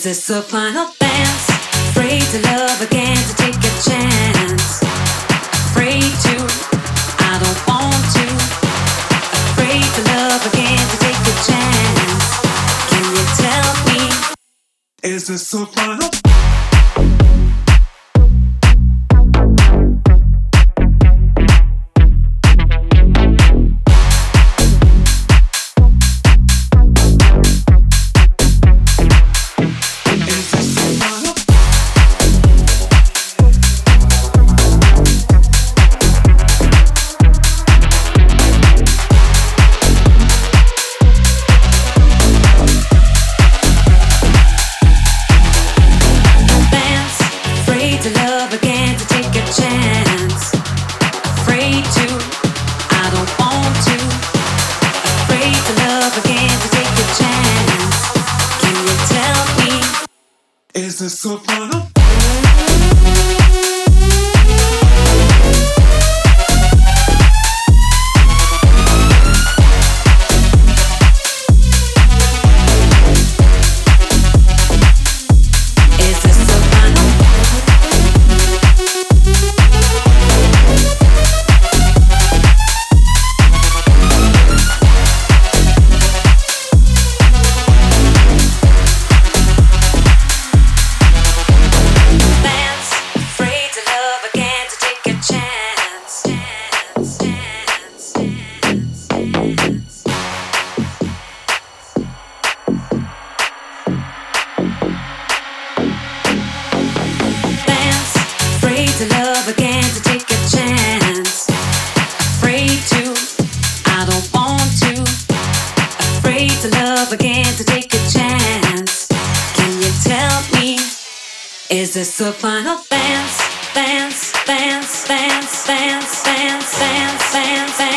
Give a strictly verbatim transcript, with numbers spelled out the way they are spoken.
this a final dance? Afraid to love again, to take a chance. Afraid to, I don't want to. Afraid to love again, to take a chance. Can you tell me? Is this a final? To love again, to take a chance. Afraid to, I don't want to. Afraid to love again, to take a chance. Can you tell me? Is this a final? To love again, to take a chance. Afraid to, I don't want to. Afraid to love again, to take a chance. Can you tell me? Is this a final dance? Dance, dance, dance, dance, dance, dance, dance, dance.